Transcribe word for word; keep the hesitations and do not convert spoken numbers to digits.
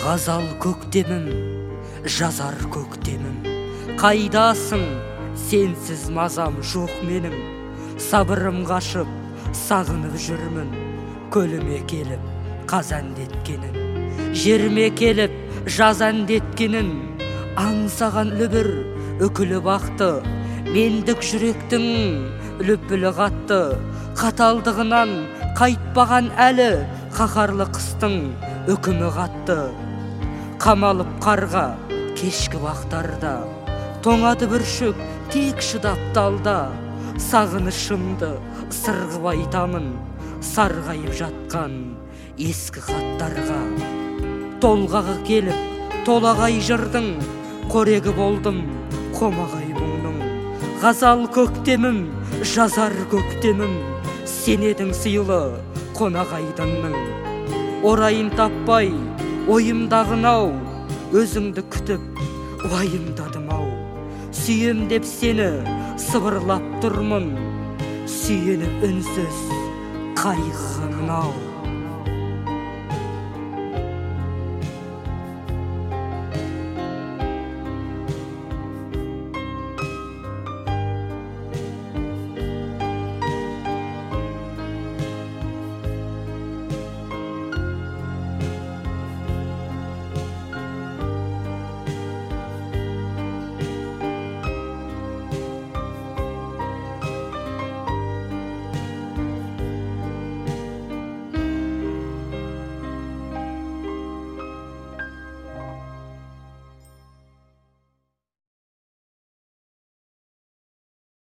Ғазал көктемім, жазар көктемім, қайдасың, сенсіз мазам жоқ менің. Сабырым қашып, сағынып жүрмін, көліме келіп, қаз әндеткенін. Жеріме келіп, жаз әндеткенін, аңсаған лүбір үкілі бақты. Мендік жүректің лүпілі қатты, қаталдығынан қайтпаған әлі, қақарлы қыстың үкімі қатты. Қамалып қарға кешкі вақтарда, тоңады бүршік тек шыдап талда. Сағынышымды сырғып айтамын, сарғайып жатқан ескі хаттарға. Толғағы келіп толағай жырдың, қорегі болдым қомағай мұңның. Ғазал көктемім, жазар көктемім, сен едің сыйлы қонағайдыңның. Орайын таппай ойымдағын-ау, өзіңді күтіп уайымдадым-ау. Сүйем деп сені сыбырлап тұрмын, сүйеніп үнсіз қайғымын-ау.